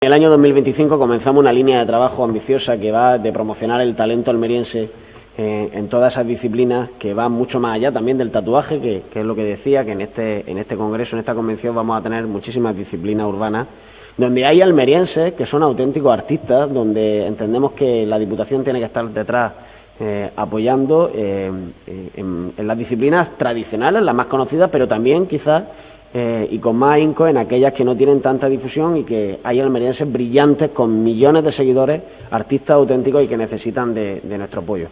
En el año 2025 comenzamos una línea de trabajo ambiciosa que va de promocionar el talento almeriense en todas esas disciplinas, que va mucho más allá también del tatuaje, que es lo que decía, que en este congreso, en esta convención, vamos a tener muchísimas disciplinas urbanas, donde hay almerienses que son auténticos artistas, donde entendemos que la Diputación tiene que estar detrás apoyando en las disciplinas tradicionales, las más conocidas, pero también quizás y con más ahínco en aquellas que no tienen tanta difusión, y que hay almerienses brillantes con millones de seguidores, artistas auténticos y que necesitan de nuestro apoyo.